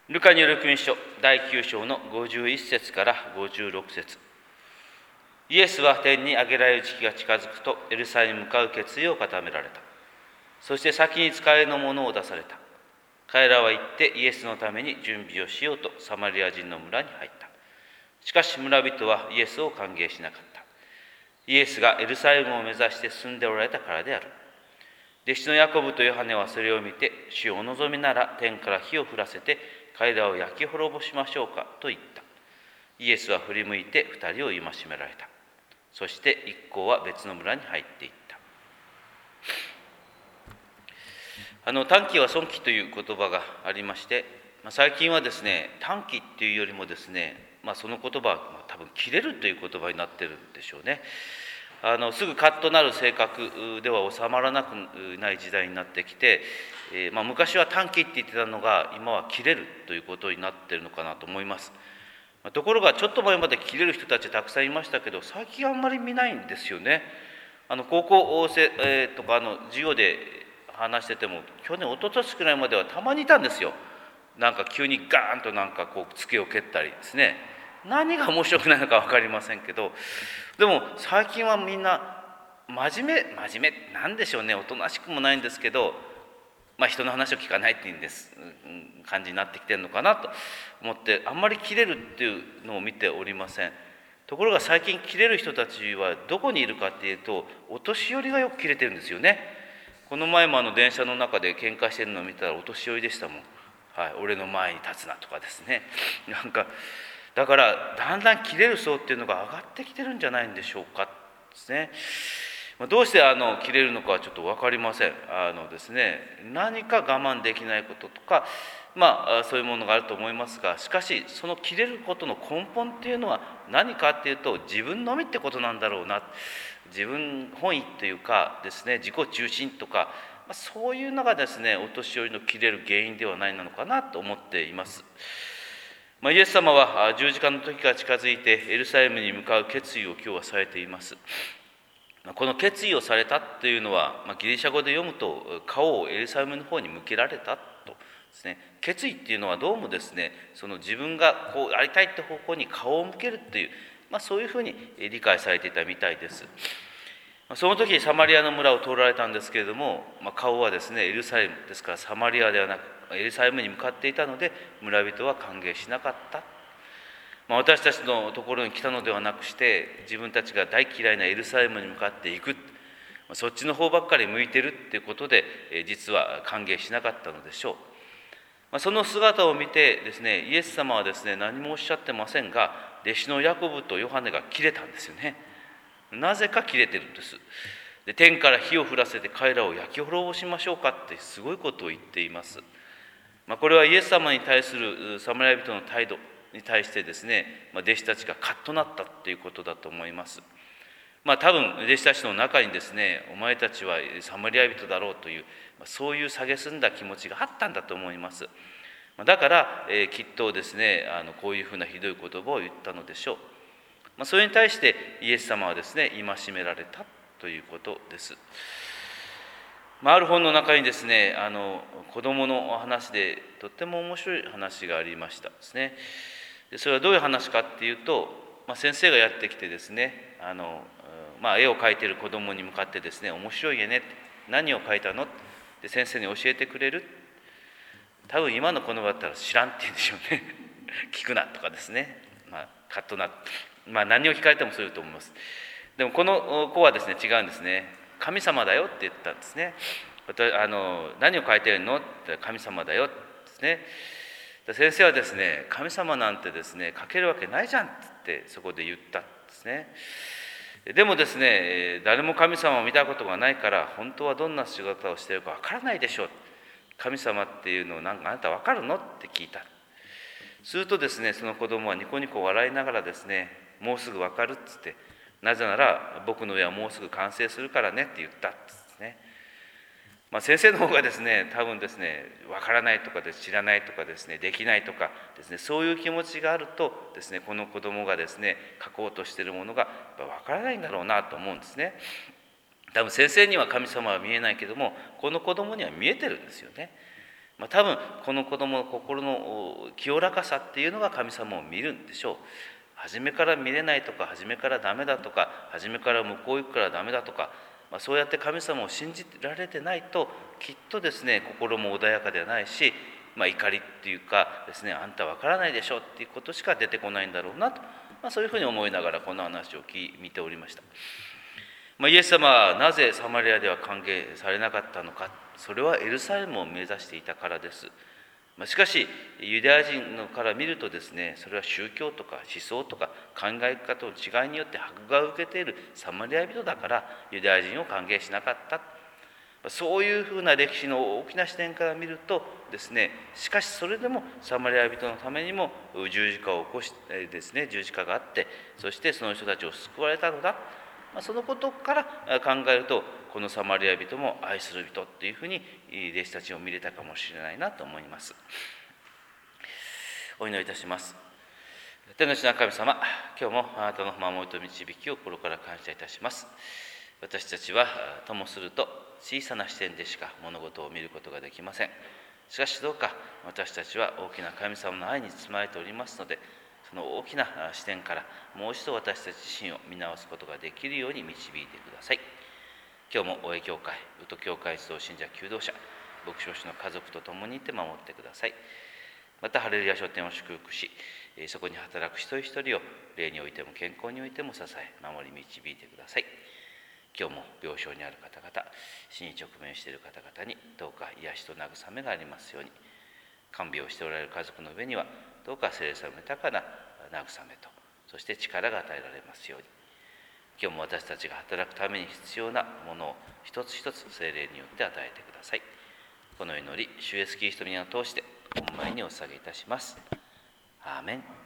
ルカによる福音書第9章の51節から56節。イエスは天に上げられる時期が近づくとエルサレムに向かう決意を固められた。そして先に使いのものを出された。彼らは行ってイエスのために準備をしようとサマリア人の村に入った。しかし村人はイエスを歓迎しなかった。イエスがエルサレムを目指して進んでおられたからである。弟子のヤコブとヨハネはそれを見て、主をお望みなら天から火を降らせて彼らを焼き滅ぼしましょうかと言った。イエスは振り向いて二人を戒められた。そして一行は別の村に入っていった。短気は損気という言葉がありまして、最近はですね、短気っていうよりもですね、その言葉は多分切れるという言葉になってるんでしょうね。すぐカッとなる性格では収まらなくない時代になってきて、昔は短気って言ってたのが今は切れるということになっているのかなと思います。ところがちょっと前まで切れる人たちたくさんいましたけど、最近あんまり見ないんですよね。高校生、とか授業で話してても、去年一昨年くらいまではたまにいたんですよ。なんか急にガーンとつけを蹴ったりですね。何が面白くないのか分かりませんけど、でも最近はみんな真面目なんでしょうね。おとなしくもないんですけど、人の話を聞かないっていうんです感じになってきてるのかなと思って、あんまり切れるっていうのを見ておりません。ところが最近切れる人たちはどこにいるかっていうと、お年寄りがよく切れてるんですよね。この前も電車の中で喧嘩してるのを見たらお年寄りでしたもん。はい、俺の前に立つなとかですね。だからだんだん切れる層っていうのが上がってきてるんじゃないんでしょうかですね。どうして切れるのかはちょっと分かりません。ですね、何か我慢できないこととか、そういうものがあると思いますが、しかしその切れることの根本っていうのは何かっていうと、自分のみってことなんだろうな。自分本位というかですね、自己中心とか、そういうのがですね、お年寄りの切れる原因ではないのかなと思っています。イエス様は十字架の時が近づいてエルサレムに向かう決意を今日はされています。この決意をされたというのは、ギリシャ語で読むと顔をエルサレムの方に向けられたとですね。決意っていうのはどうもですね、その自分がこうありたいって方向に顔を向けるっていう、そういうふうに理解されていたみたいです。その時サマリアの村を通られたんですけれども、顔はですねエルサレムですからサマリアではなくエルサレムに向かっていたので、村人は歓迎しなかった。私たちのところに来たのではなくして、自分たちが大嫌いなエルサレムに向かっていく、そっちの方ばっかり向いてるっていうことで、実は歓迎しなかったのでしょう。その姿を見てですね、イエス様はですね、何もおっしゃってませんが、弟子のヤコブとヨハネが切れたんですよね。なぜか切れてるんです。で、天から火を降らせて彼らを焼き滅ぼしましょうかってすごいことを言っています。これはイエス様に対するサマリア人の態度に対してですね、弟子たちがカッとなったということだと思います。多分弟子たちの中にですね、お前たちはサマリア人だろうという、そういう蔑んだ気持ちがあったんだと思います。だから、きっとですね、こういうふうなひどい言葉を言ったのでしょう。それに対してイエス様はですね、戒められたということです。ある本の中にですね、子供の話でとっても面白い話がありましたですね。それはどういう話かっていうと、先生がやってきてですね、絵を描いている子供に向かってですね、面白い絵ね、何を描いたのって先生に教えてくれる。多分今の子供だったら知らんって言うんでしょうね。聞くなとかですね、カッとな、何を聞かれてもそう言うと思います。でもこの子はですね、違うんですね。神様だよって言ったんですね。何を書いてるのって言ったら神様だよですね。先生はですね、神様なんてですね、書けるわけないじゃんってそこで言ったんですね。でもですね、誰も神様を見たことがないから本当はどんな仕事をしているかわからないでしょう。神様っていうのをあなたわかるのって聞いた。するとですね、その子供はニコニコ笑いながらですね、もうすぐわかるっつって、なぜなら僕の絵はもうすぐ完成するからねって言ったんですね。先生の方がですね、多分ですね、わからないとかで知らないとかですね、できないとかですね、そういう気持ちがあるとですね、この子供がですね、書こうとしているものがわからないんだろうなと思うんですね。多分先生には神様は見えないけども、この子供には見えてるんですよね。 多分この子供の心の清らかさっていうのが神様を見るんでしょう。初めから見れないとか、初めからダメだとか、初めから向こう行くからダメだとか、そうやって神様を信じられてないと、きっとですね、心も穏やかではないし、怒りっていうかですね、あんたわからないでしょっていうことしか出てこないんだろうなと、そういうふうに思いながらこの話を見ておりました。イエス様はなぜサマリアでは歓迎されなかったのか、それはエルサレムを目指していたからです。しかしユダヤ人のから見るとですね、それは宗教とか思想とか考え方の違いによって迫害を受けているサマリア人だからユダヤ人を歓迎しなかった、そういうふうな歴史の大きな視点から見るとですね、しかしそれでもサマリア人のためにも十字架を起こしてですね、十字架があって、そしてその人たちを救われたのだ、そのことから考えると、このサマリア人も愛する人っていうふうに弟子たちを見れたかもしれないなと思います。お祈りいたします。天の父なる神様、今日もあなたの守りと導きを心から感謝いたします。私たちはともすると小さな視点でしか物事を見ることができません。しかしどうか私たちは大きな神様の愛に包まれておりますので、その大きな視点からもう一度私たち自身を見直すことができるように導いてください。今日も大江教会、宇都教会一同信者求道者、牧師の家族と共にいて守ってください。またハレルヤ書店を祝福し、そこに働く一人一人を霊においても健康においても支え守り導いてください。今日も病床にある方々、死に直面している方々にどうか癒しと慰めがありますように、看病しておられる家族の上にはどうか聖霊様の豊かな慰めと、そして力が与えられますように、今日も私たちが働くために必要なものを一つ一つ聖霊によって与えてください。この祈り、主イエスキリストの皆を通して御前にお捧げいたします。アーメン。